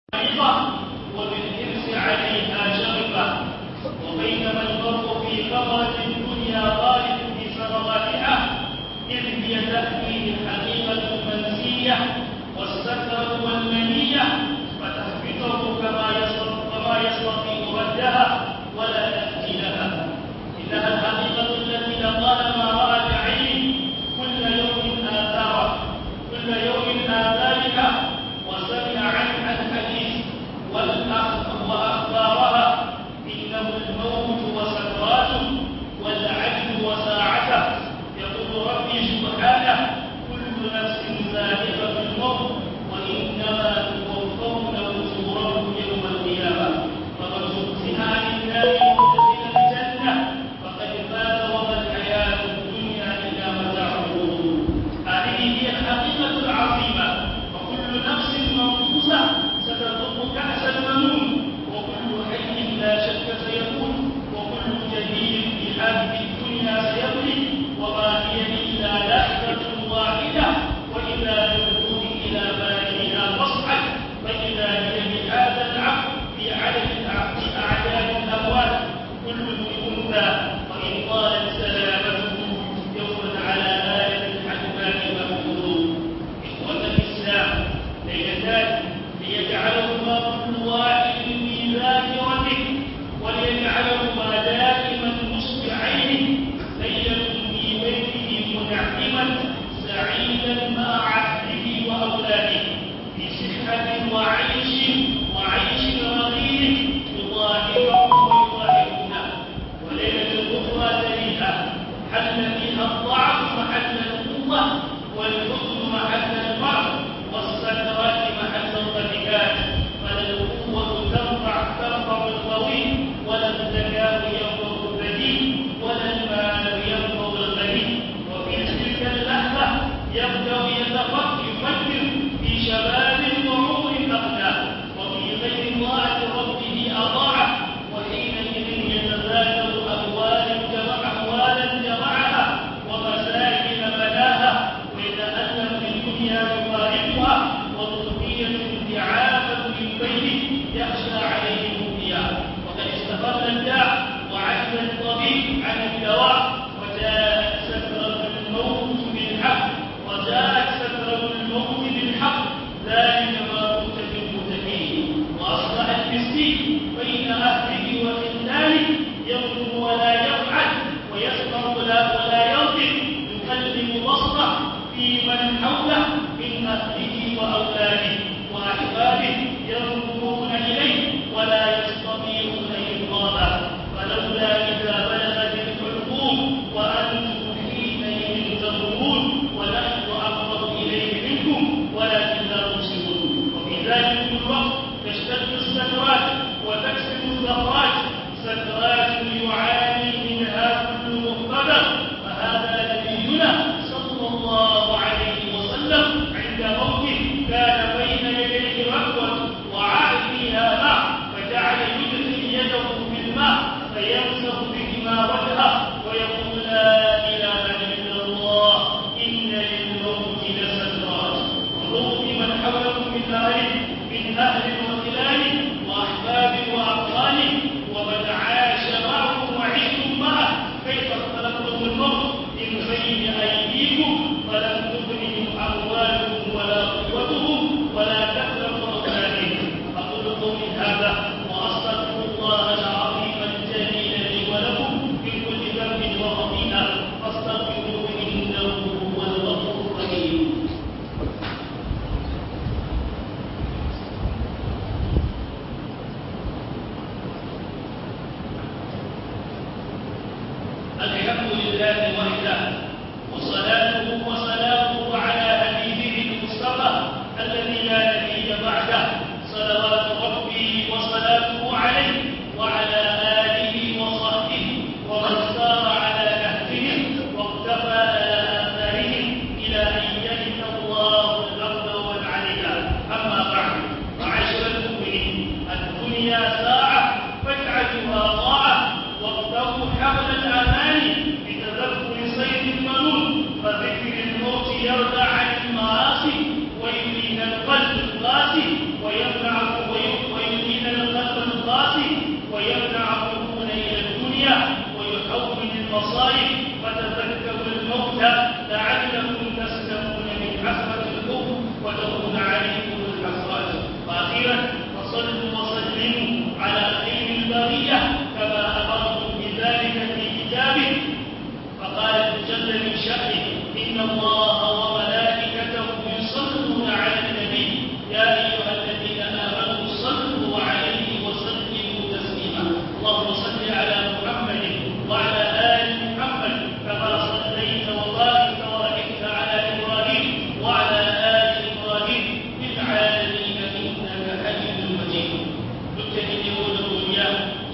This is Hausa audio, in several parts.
عريضة وبالحرص عليها شغفة. وبينما المرء في غمرة الدنيا غالب بثمراتها إذ هي تأتيه الحقيقة المنسية والسكرة والمنية فتحبطه كما يستطيع ردها ولا تأتي لها. إنها الحقيقة التي لطالما رأى بعينه كل يوم آثارها وسمع عنها الحديث وأخبارها. إنه الموت وسكراته والعجل وساعته. يقول ربي سبحانه: كل نفس ذائقة الموت وإنما توفون أجوركم يوم القيامة فمن زحزح عن النار وأدخل الجنة فقد فاز وما الحياة الدنيا إلا متاع الغرور. هذه هي الحقيقة العظيمة. وكل نفس منفوسة ستذوق كأس المنون، وكل حي لا شك سيموت، وكل جديد في هذه الدنيا سيبلي، وما هي إلا لحظة واحدة. وإذا بالروح إلى بارئها تصعد فإذا هي بهذا العقل في أعداد الأموات كل أنثى وإن طالت سلامته يوما على آلة الحكماء مفقود. إخوة الإسلام ليلتان ليجعلهما كل واحد في ذاكرته وليجعلهما دائما نصب عينه. ليلة في بيته منعما سعيدا مع عهده وأولاده في صحة وعيش رغيد يضاهئهم ويضاهئونه. وليلة أخرى تليها حل فيها الضعف محل القوة والحزن محل المرض والسكرات محل الضحكات. فلا القوة تنفع القوي ولا الذكاء ينفع البديل ولا المال ينفع الغني. وفي تلك اللحظة يبدأ يفكر في شباب وعمر أغنى وفي غير طاعة ربه أضاعه. وحينئذ يتذاكر أموالا جمعها ومساكن بناها ويتألم بالدنيا يفارقها وذرية ضعافا من بيته يخشى عليه الدنيا. وقد استقر الداء وعجز الطبيب عن الدواء وجاءت سكرة الموت بالحق ذلك ما كنت بالمتقين. وأصبح المسكين بين أهله وخلانه يظلم ولا يفعل ويسمع ولا ينطق يكلم بصره في من حوله من أهله وأولاده وأحبابه ينظرون إليه ولا يستطيعون إنقاذه. فلولا إذا بلغت الحلقوم وأنتم حينئذ تنظرون ونحن أقرب إليه منكم ولكن لا تبصرون. وفي ذلك الوقت تشتد السكرات وتكسر الزهرات سكرات يعاني منها كل مختبر. فهذا نبينا صلى الله عليه وسلم عند موته كان بين يديه ركوة وعاد فيها ماء فجعل يدخل يده في الماء فيمسح بهما وجهه ويقول: لا إله إلا الله إن للموت لسكرات. ورووا من حولكم من أهل وخلانه وأحباب وأقرانه ومن عاش معه وعشتم معه كيف اختلفتم الموت من بين أيديكم فلم تغنهم أموالكم ولا قوتهم ولا كثرة أولادهم. أقول قولي هذا وأستغفر الله العظيم الجليل لي ولكم من كل ذنب وخطيئة فاستغفروه إنه هو الغفور الرحيم. الحمد لله وحده وصلاته وسلامه على حبيبه المصطفى الذي لا نبي بعده صلوات ربي وصلاته عليه وعلى آله وصحبه ومن سار على نهجهم واقتفى على آثارهم إلى أن يرث الله الأرض ومن عليها. أما بعد، معاشر المؤمنين، الدنيا ساعة فاجعلوها طاعة واقتفوا حبل الأمان بتذكر صيد المنون فتذكروا الموت لعلكم تسلمون من حسرة الحب وتكون عليكم الحسرات. وأخيرا فصلوا وسلموا على خير البرية كما أمركم بذلك في كتابه، فقال جل من شأنه: إن الله وملائكته يصلون على النبي يا أيها الذين آمنوا صلوا عليه وسلموا تسليما. اللهم صل على محمد وعلى آل محمد كما صليت وباركت ورحمت على إبراهيم وعلى آل إبراهيم في العالمين إنك حميد مجيد. دكتور يقول الدنيا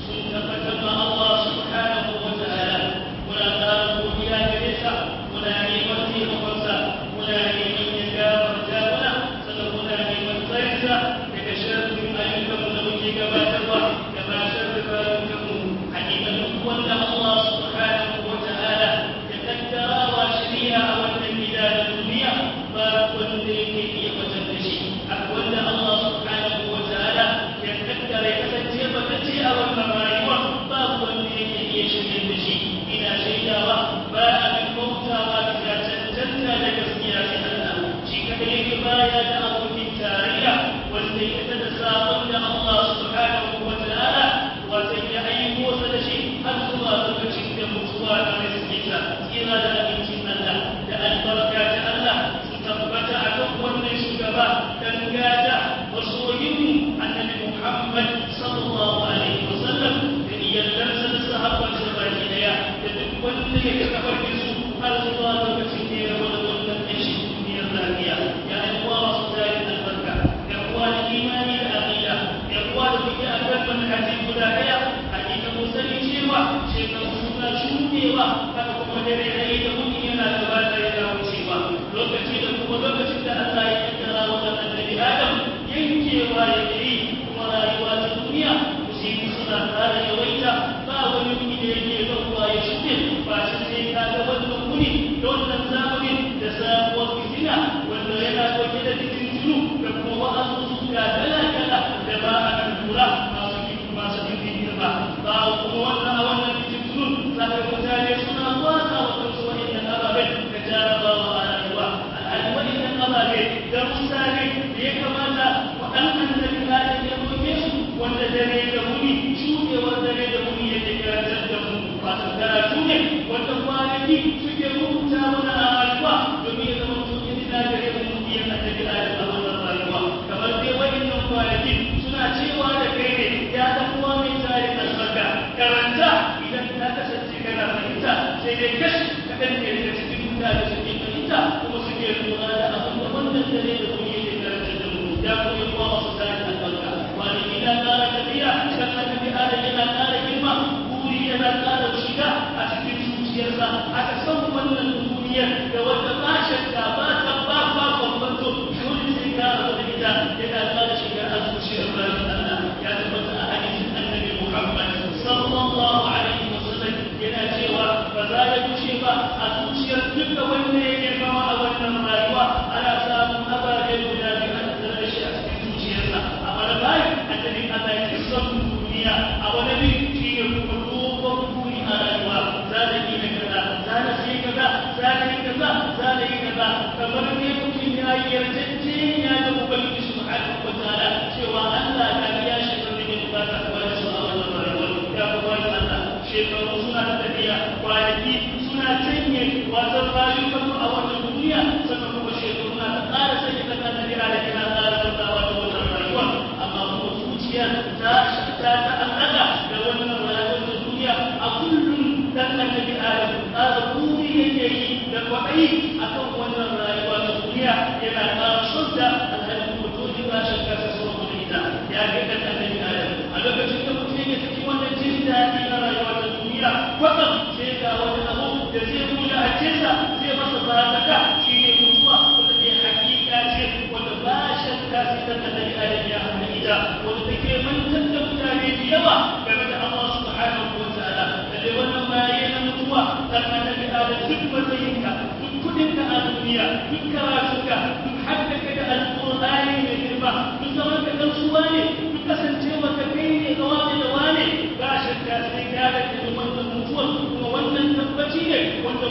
سنة الله سبحانه وتعالى ولا تاركوا إلى كنيسة ولا نيمتي وقصة ولا نيمن يكابر جابنا سنقونا نيمن سيسا يكشرت من أيكم لوجه كما تبع كما شرف أيكم حقيقة ولا الله سبحانه وتعالى يتكتر وشريعة والتنبيلات الدنيا فأقول لك يفتنشي أقول الله سبحانه وتعالى يتكتر يكتر وتتيء والمرايوة فأقول لك يشريع إلى شيء باء من موتى وإذا تنتهى لكسنيا سهلنا شيء كذلك بايا دعوه من تاريخ والذي يتساقل الله سبحانه وتعالى وسيء أي موسى لشيء أنتما تبشك مصوات رزقك إلى ذلك الله لأن بركات الله ستثبت أكبر من شكبا تنقاتا وصوهم النبي محمد صلى الله عليه وسلم يلزم الصحابة والسبعينية wanda ya kafarki su har zuwa lokacin da ya rabu da wannan ɗanshi duniyar lafiya. Ya uwa masu tarin albarka, ya uwa da imani da aƙida, ya uwa da kuke a kan manhaji guda ɗaya, hakika mu sani cewa shekaru suna shuɗewa, haka kuma dare ɗaya da mutum yana gabata yana wucewa. Lokaci da kuma lokacin da Allah ya kaddara wannan annabi Adam yankewa ya yi kuma rayuwa ta duniya musibi suna ƙara yawaita ba wani wuni da yake zauwa ya shuɗe ba shi sai ka ga wannan wuni da wannan zamanin da sabuwar fitina wanda yana ɗauke da fitintunu da kuma wa'azu suka kala-kala da ba a kan lura masu girma ba kuma wannan fitintunun za ka mutane suna wata wa kansu wa'innan ababen da jarabawa a rayuwa alhali wa'innan ababe da mutane da ya kamata waɗannan da bil'adam ya roke su wanda dare da wuni shuɗewar dare da wuni yake karantar da mu wato karatu ne wanda kwanaki suke rubuta mana a rayuwa domin ya zama mutum yana gare mu mutum yana da bil'adam a wannan rayuwa kamar dai wa'innan kwanaki suna cewa da kai ne ya ɗan uwa mai tarin albarka karanta idan ta kasance kana fahimta sai dai kashi kaɗan ne daga cikin mutane suke fahimta kuma suke lura da abin da wannan dare da wuni yake karantar da mu ya koyi kuma masu tarin albarka kwanaki na ƙara tafiya kan annabi adam yana ƙara girma buri yana ƙara shiga a cikin zuciyarsa aka san wannan duniyar da wanda ba shakka ba ta ba bambanto dole sai ka rabu da ita yana ƙara shiga a zuciyar bayan Allah ya tabbata a hadisin annabi Muhammad sallallahu alaihi wasallam yana cewa ba za ya wuce ba a zuciyar duka wanda ya girmama a wannan rayuwa ana samun ababe guda biyu a tattare da shi a cikin zuciyarsa amma da bayan annabi Allah ya ce son duniya a wani bi shi ne kuma dogon buri a rayuwa za da yi na kaza za da sai kaza za da yi kaza za da yi kaza kamar ne mutum ya yi yarjejeniya da ubangiji subhanahu wa ta'ala cewa Allah ka biya shi da ne ba ta kwaya su a wannan rayuwa ya kuma Allah shekaru suna tafiya kwanaki suna canye wasan rayuwar a wannan duniya sannan kuma shekaru na ta ƙara sanya kasa da kira da kira ƙara tattawa da wannan rayuwa amma kuma zuciya ta ta'allaka da wannan rayuwar da duniya a kullum dan annabi Adam ƙara buri yake yi da kwaɗayi akan wannan rayuwa ta duniya yana ƙara shudda alhalin mutum ba shakka ta sauran da ita ya ga dan annabi Adam a lokacin da mutum yake cikin wannan jin daɗi na rayuwa ta duniya kwatsam sai ga wani abu da zai buɗe a cinsa zai masa barazaka shi ne mutuwa wanda ke hakika ce wanda ba shakka sai dan annabi Adam ya haɗa ita wanda take mantar da mutane da yawa game da Allah subhanahu wa ta'ala da wannan bayan na mutuwa dan annabi Adam duk matsayinka duk kudinka a duniya duk karatunka duk haddaka da alƙur'ani mai girma duk zaman ka kansuwa ne duk kasancewa ka kai ne ga wani da wani ba shakka sai ka da wannan mutuwar kuma wannan tabbaci ne wanda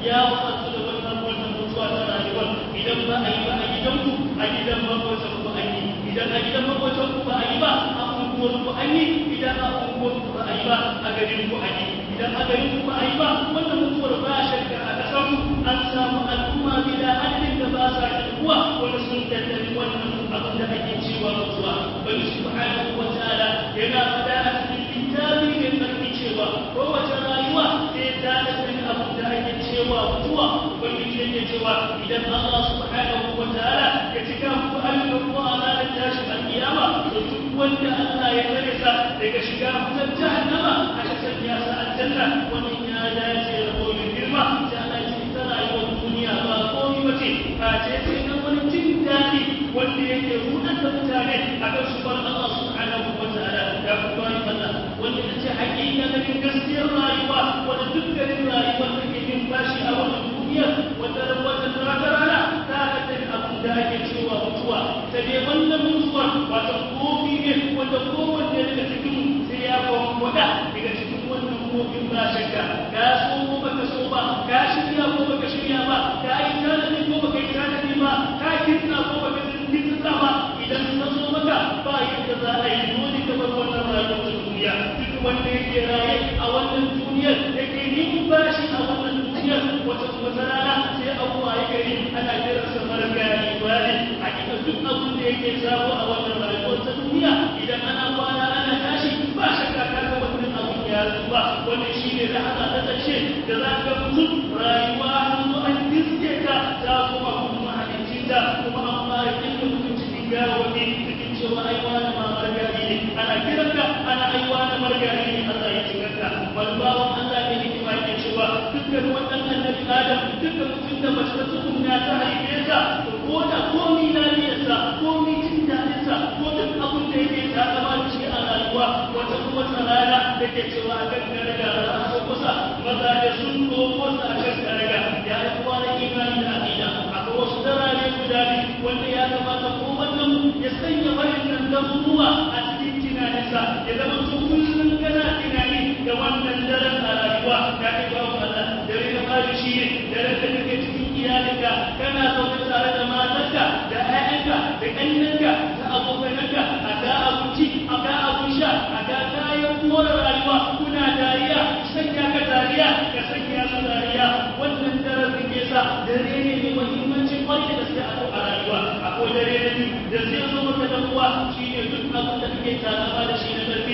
ya wa'azu da wannan mutuwa ta rayuwar idan ba a yi ba a gidanku a gidan makwacin ku an yi idan a gidan makwacin ku ba a yi ba a unguwar ku an yi idan a unguwar ku ba a yi ba a garin ku an yi idan a garin ku ba a yi ba wannan mutuwar ba shakka a kasar an samu al'umma bila adadin da ba sa shirkuwa wanda sun tattali wannan abin da ake cewa mutuwa bari subhanahu wa ta'ala yana fada a cikin littafi mai tsarki cewa kowace rayuwa sai ta tattali abin da ake cewa mutuwa ubangiji yake cewa idan Allah subhanahu wa ta'ala ya cika muku ayyukan ku a ranar tashin alkiyama to duk wanda Allah ya tsare sa daga shiga wutar jahannama aka sanya sa aljanna wannan ya dace da gobe girma sai Allah ya ce ta rayuwar duniya ba komai bace a ce sai na wani jin daɗi wanda yake rudar da mutane a kan shubar Allah subhanahu wa ta'ala ya kuma yi Allah wanda ta ce hakika da gaskiyar rayuwa wanda dukkanin rayuwar da ke yin bashi a wannan duniya wanda rana ta tattali abin da ake cewa mutuwa ta ne wannan mutuwar wata kofi ne wanda kowanne daga cikin sai ya kwamfada daga cikin wannan kofin ba shakka ka so ko baka so ba ka shirya ko baka shirya ba ka yi tanadi ko baka yi tanadi ba ka kinta ko baka kinta ba idan ka so maka ba yadda za a yi dole ka bar wannan rayuwar duniya duk wanda yake raye a wannan duniyar yake yin bashi a wannan duniyar wata rana sai abuwa ya gari ana kiran sa margari bane a cikin duk abin da yake samu a wannan rayuwar ta duniya idan ana kwana ana tashi ba shakka ka ga wannan abin ya zuba wannan shine rahama ta tace da za ka mutu rayuwa an zo an diske ka ta kuma kuma hadisinta kuma an fara kinka mutum cikin gawawi cikin cewa ai wani ma margari ne ana kiranka ana ai wani margari ne Allah ya cikanka wal bawan Allah ne hikima yake cewa dukkan wannan annabi Adam dukkan mutum da mace ta tukunna ta haife sa to ko da komai lafiyarsa komai jin daɗinsa ko duk abin da yake ta zama da shi a rayuwa wata kuma rana da ke cewa a kan karaga da a kusa maza da sun koko sa a kan karaga ya yi kuwa da imani da aƙida akwai wasu darare guda biyu wanda ya kamata ko wannan ya sanya wayannan dabuwa a cikin tunaninsa ya zama kullum kana tunani da wannan daren a rayuwa ya kai babu Allah dare na fari shi ne dare da kake cikin iyalinka kana zaune tare da matarka da ƴaƴanka da ƙannenka da abokananka a ga abinci a ga abin sha a ga kayan more rayuwa kuna dariya sanya ka dariya ka sanya su dariya wannan daren da ke sa dare ne mai muhimmancin kwarai da gaske a rayuwa akwai dare na biyu da zai zo maka da uwa shi ne duk abin da kake takama da shi na ƙarfi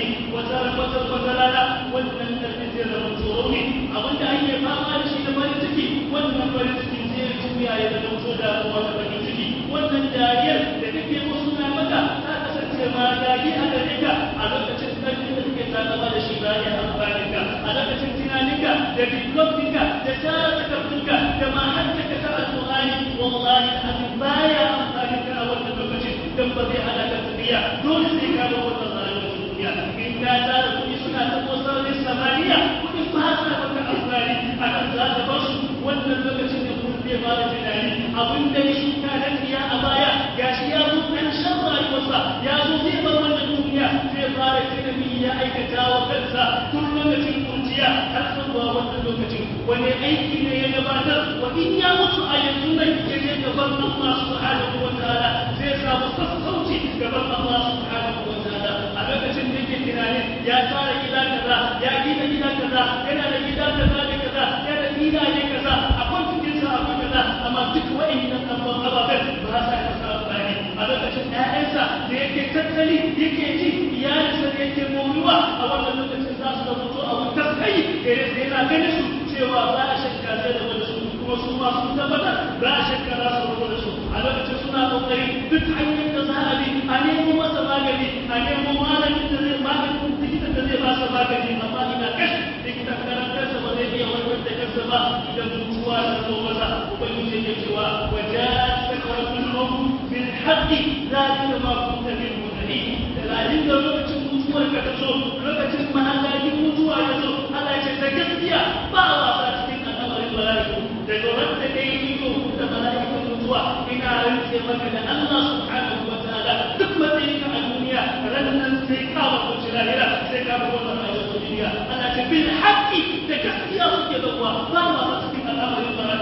wata rana wannan ƙarfi zai zama tsoro ne abin da ake fama da shi na farin ciki wannan farin ciki zai juya ya zama so da kuma da farin ciki wannan dariyar da kake musu na maka ta kasance ma dariya a gare ka a lokacin ƙarfi da kake takama da shi bayan amfanin ka a lokacin tunaninka da diplomatinka da tsara takardunka da ma haddaka ta alƙur'ani wallahi abin baya amfanin ka a wannan lokacin dan ba zai hana ka tafiya dole sai ka ga wannan rayuwar duniya in ka tara kuɗi suna ta motsa da samaniya kuɗin ba sa maka amfani a kan za ka bar su wannan lokacin da kuma zai fara tunani abin da ya shuka da tsiya a baya gashi ya zo ƙarshen rayuwarsa ya zo zai bar wannan duniya zai fara tunani ya aikata wa kansa tun lokacin kurciya har zuwa wannan lokacin wani aiki ne ya gabatar wa in ya mutu a yanzu nan ya je gaban Allah subhanahu wa ta'ala zai samu sassauci gaban Allah subhanahu wa ta'ala a lokacin da yake tunanin ya tsara gida kaza ya gina gida kaza yana da gida kaza da kaza yana da gida ne kaza akwai cikin sa akwai kaza amma duk wa'annan ababen ba sa da amfani a lokacin ƴaƴansa da yake tattali yake ji iyalinsa da yake moruwa a wannan lokacin za su zama to abun taskai gare da yana ganin su cewa ba a shakka zai da wani su kuma su ma sun tabbatar ba a shakka za su zama da su a lokacin suna kokari duk hanyar da za a bi a nemo masa magani a nemo malamin da zai maganin likitan da zai ba sa magani amma ina kashi likitan karantarsa ba zai iya warware da kansa ba idan mutuwa ta zo masa ubangiji yake cewa waja'at sakratul maut bil haqqi zalika ma kunta min mutaqin da inda lokacin mutuwar ka ta zo lokacin mahallin mutuwa ya zo Allah ya ce da gaskiya ba wasa cikin al'amarin mala'iku da goran da kai ido da mala'ikun mutuwa ina rantse maka da Allah subhanahu wa ta'ala duk matsayin ka a duniya ranan sai ka ba ku lahira sai ka ba wannan ayatu duniya Allah ce bil haqqi da gaskiya suke da kuwa ba wasa cikin al'amarin mala'iku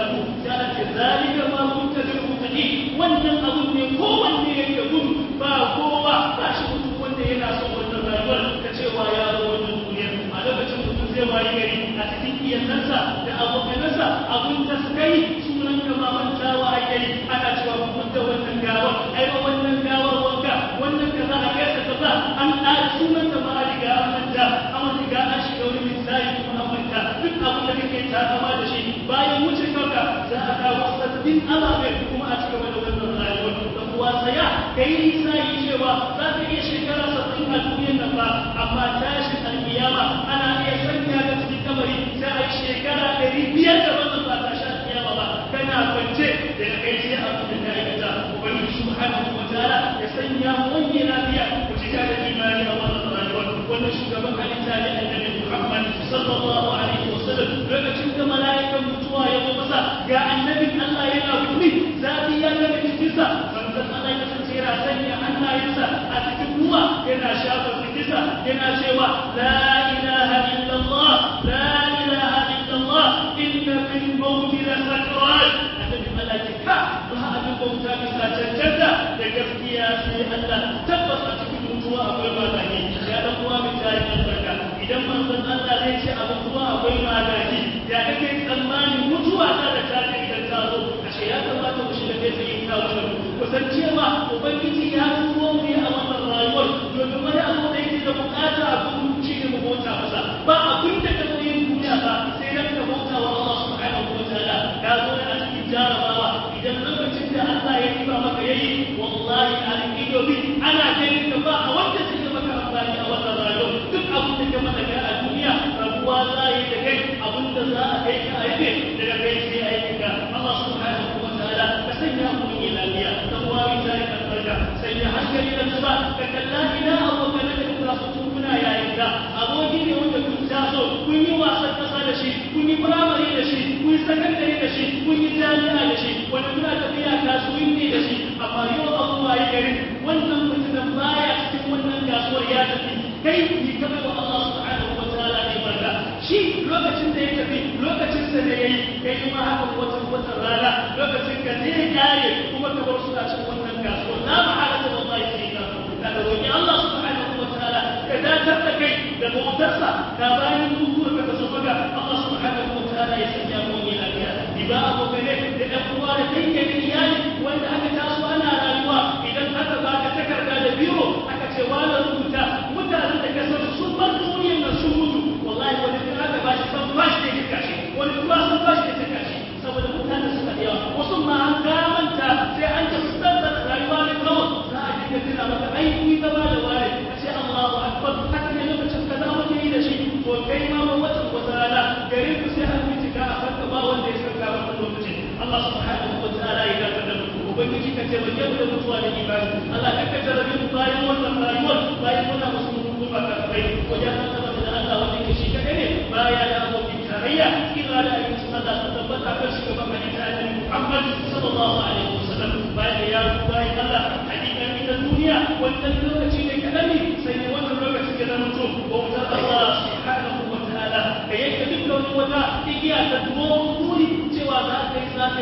uwansa da abokanansa abun taskai sunan ka ba mantawa ake yi ana cewa kun da wannan gawar ai ba wannan gawar wanka wannan kaza a kai kaza an da sunan ka ba a riga an manta an riga an shiga wani misali kuma an manta duk abin da kake takama da shi bayan wuce kanka za a kawo sabbin ababe kuma a cikin wannan rayuwar da kuwa saya kai nisa yi cewa za ka iya shekara 70 a duniyar nan ba amma tashin alkiyama ana iya sanya ga cikin kamari sai a shekara 500 da wannan ba ta sha alkiyama ba kana kwance daga kai sai a cikin da aikata ubangiji subhanahu wa ta'ala ya sanya wani lafiya ku cika da imani a wannan rayuwar wannan shugaban halitta ne annabi Muhammad sallallahu alaihi wasallam lokacin da mala'ikan mutuwa ya zo masa ga annabin Allah yana gumi zabi ya daga cikinsa manzon Allah ya kasance yana sanya hannayensa a cikin ruwa yana shafa cikinsa yana cewa la ilaha illallah la ilaha illallah inna fil mawti la sakrat annabi Allah ya ka ba abin bauta bisa cancanta da gaskiya sai Allah tabbas a cikin mutuwa akwai magani ya dan uwa misali albarka idan manzon Allah zai ce a mutuwa akwai magani ya kake tsammanin mutuwa ta da ta idan ta zo ashe ya kamata mu shiga kai tsayin kawo kusancewa ubangiji ya turo mu a wannan rayuwar domin wani abu da yake da bukata a kuma shi ne mu bauta masa ba abin da ka zo yin duniya ba sai dan ka bauta wa Allah subhanahu wa ta'ala ka zo a cikin jarabawa idan lokacin da Allah ya kiba maka yayi wallahi al-idobi ana ganin ka ba a wanda zai maka amfani a wannan rayuwar duk abin da ka mallaka a duniya rabuwa za yi da kai abin da za a kai ka a yake daga kai sai a yi ka Allah subhanahu wa ta'ala ka sanya mu yi lafiya dan uwa mi tare da barka sanya hankali da zuba ka kalla ina abokan da kuka su kuna yayin da aboki ne wanda kun taso kun yi wasan kasa da shi kun yi firamare da shi kun yi sakandare da shi kun yi jami'a da shi wanda kuna tafiya kasuwanci da shi amma yau abubuwa yi gari wannan mutumin baya cikin wannan kasuwar ya tafi kai ni kamar wa Allah subhanahu wa ta'ala ne barka shi lokacin da ya tafi lokacin sa da yayi kai kuma haka wata rana lokacin ka ne kare kuma ka bar su a cikin wannan kasuwar la ma'alata wallahi sai ka da roki Allah subhanahu wa ta'ala ka datar da kai da bautarsa ka bayan mutuwar ka so maka Allah subhanahu wa ta'ala ya sanya mu ne lafiya ba abokane da ɗan uwa da dangin iyali wanda aka taso ana rayuwa idan aka baka takarda da biro aka ce wani rubuta mutanen da kasar sun bar duniyar nan sun mutu wallahi wani kuma aka ba shi san bashi da kashi wani kuma san bashi da kashi saboda mutanen suka da yawa wasu ma an gamanta sai an tafi standar rayuwa ne kawai za a dinga tuna maka ai ni gaba da wani a ce Allahu akbar haka ne lokacin ka za mu yi da shi to kai ma wata rana gare ku sai an bincika a farka ba wanda ya sarka wannan lokacin Allah subhanahu wa ta'ala ya dace da mu ubangiji ka ce bayyana da mutuwa da imani Allah ka jarabe mu bayan wannan rayuwar bayan muna musulmi kuma ka kai wajen Allah da Allah wanda ke shi kadai ne baya da abokin tarayya kira da ayyukan Allah ta tabbata kan shi gaban hadisi Annabi Muhammad sallallahu alaihi wasallam bayan ya bayan Allah hakikan ita duniya wannan lokaci ne kadan ne sai wannan lokaci ya zama to bautar Allah subhanahu wa ta'ala da yake dukkan wata igiya ta duri cewa za ka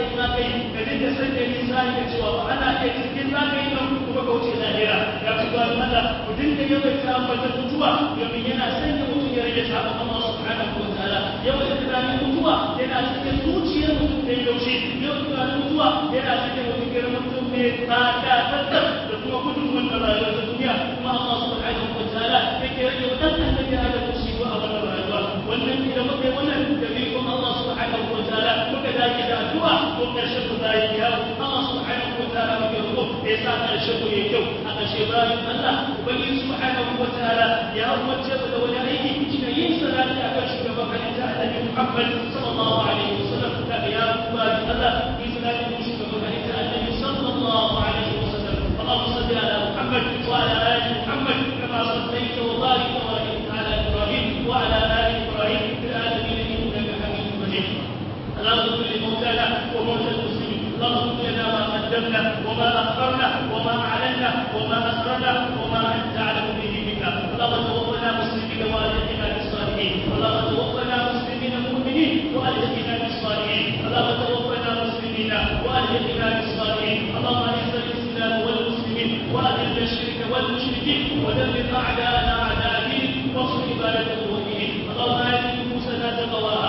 yi ka dinga sanya misali da cewa ba ana iya cikin za ka yi nan kuma ka wuce lahira ya fi ba Allah ku dinga yawaita ambata mutuwa domin yana sanya mutum ya rage sabon Allah subhanahu wa ta'ala yawaita tunanin mutuwa yana cikin zuciyar mutum da yaushe yau tunanin mutuwa yana cikin mutum mutum ne tsada tattar da kuma gudun wannan rayuwar ta duniya kuma Allah subhanahu wa ta'ala yake rage wa ɗan annabi Adam musiba a wannan rayuwa wannan idan muka yi wannan dabi'un Allah subhanahu wa ta'ala muka dace da addu'a ko karshen ku zai kyau Allah subhanahu wa ta'ala muke roƙo ya sa karshen ku yayi kyau a ƙarshe bayan Allah ubangiji subhanahu wa ta'ala ya umarce mu da wani aiki cikin yin salati akan shugaban halitta Annabi Muhammad sallallahu alaihi wasallam da ya bayan Allah yin salati ga shugaban halitta Annabi sallallahu alaihi wasallam Allahumma salli ala Muhammad wa ala ali Muhammad kama sallaita wa barik ala Ibrahim wa ala ali Ibrahim fil alamin innaka Hamidum Majid اللهم اغفر لموتانا وموتى المسلمين اللهم اغفر لنا ما قدمنا وما اخرنا وما اعلنا وما اسررنا وما انت اعلم به منا اللهم توفنا مسلمين والحقنا بالصالحين اللهم توفنا مسلمين مؤمنين والحقنا بالصالحين اللهم توفنا مسلمين والحقنا بالصالحين اللهم اعز الاسلام والمسلمين واذل الشرك والمشركين ودمر اعداءنا اعداء الدين وانصر عبادك المؤمنين اللهم ات نفوسنا تقواها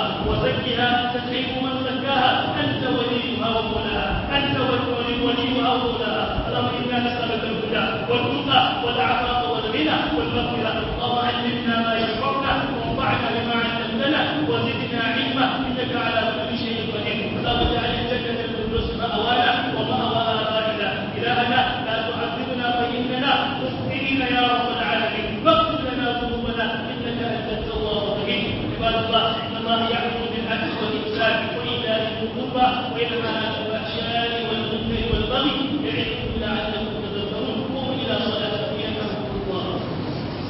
وزكها أنت خير من زكاها أنت وليها ومولاها أنت وليها ومولاها. اللهم إنا نسألك الهدى والتقى والعفاف والغنى والمغفرة. اللهم علمنا ما ينفعنا وانفعنا بما علمتنا وزدنا علما إنك على كل شيء قدير. اللهم اجعل الجنة الفردوس مأوانا ومأوى آبائنا. إلهنا لا تعذبنا فإننا مخطئين يا رب العالمين. فاغفر لنا ذنوبنا إنك أنت التواب الرحيم. عباد الله إن الله يأمر بالعدل والإحسان وإيتاء ذي القربى وينهى عن